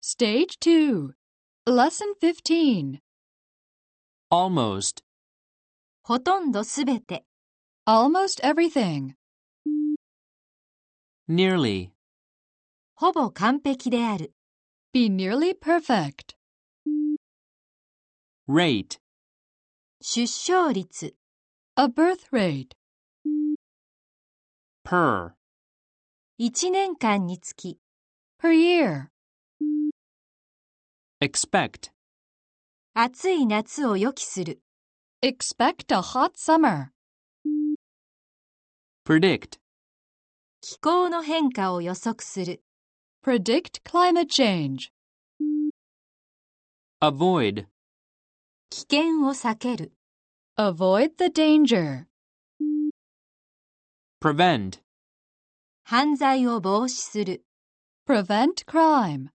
Stage 2. Lesson 15. Almost. ほとんどすべて。 Almost everything. Nearly. ほぼ完璧である。 Be nearly perfect. Rate. 出生率。 A birth rate. Per. 1年間につき。 Per year. Expect. 暑い夏を予期する。 Expect a hot summer. Predict. 気候の変化を予測する。 Predict climate change. Avoid. 危険を避ける。 Avoid the danger. Prevent. 犯罪を防止する。 Prevent crime.